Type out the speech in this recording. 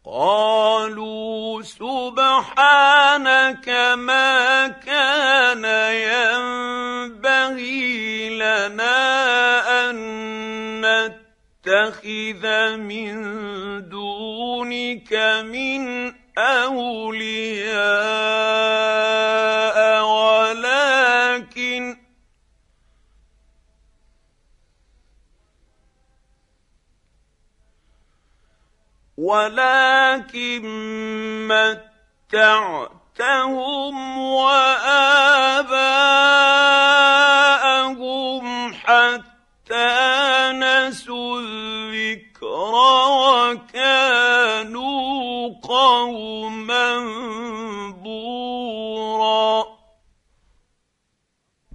قالوا سبحانك ما كان ينبغي لنا أن نتخذ من دونك من أولياء ولكن متعتهم وآباءهم حتى نسوا الذكر وكانوا قوما